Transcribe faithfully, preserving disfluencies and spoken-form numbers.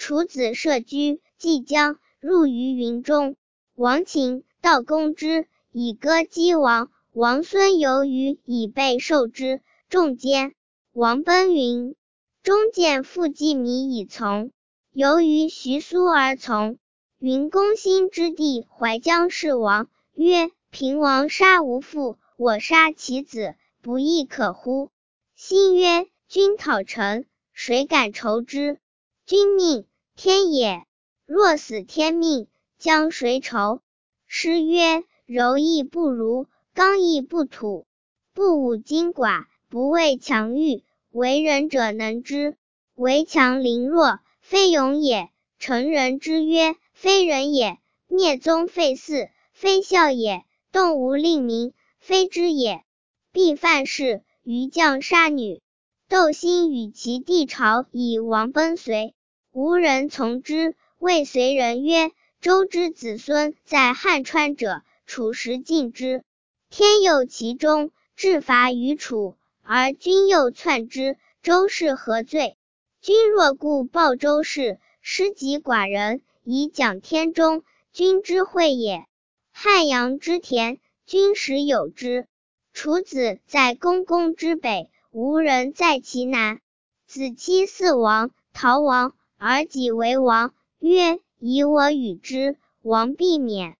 楚子射居，即将入于云中。王禽道攻之，以歌击王。王孙游于以备受之，众歼。王奔云。中见父季米以从，游于徐苏而从。云公兴之弟怀将弑王，曰：平王杀无父，我杀其子，不亦可乎？兴曰：君讨臣，谁敢仇之？君命，天也。若死天命，将谁仇？诗曰：柔亦不如，刚亦不土。不武精寡，不畏强欲，为人者能之。为强凌弱，非勇也。成人之曰：非人也。灭宗废嗣，非孝也。动无令名，非知也。必犯事，于将杀女。窦兴与其弟朝以王奔随，无人从之。谓随人曰：周之子孙在汉川者，楚时尽之。天佑其中，治伐于楚，而君又篡之，周氏何罪？君若故报周氏，失己寡人，以奖天中，君之惠也。汉阳之田，君实有之。楚子在公公之北，无人在其南。子期嗣王，逃亡，而己为王，曰：以我与之，王必免。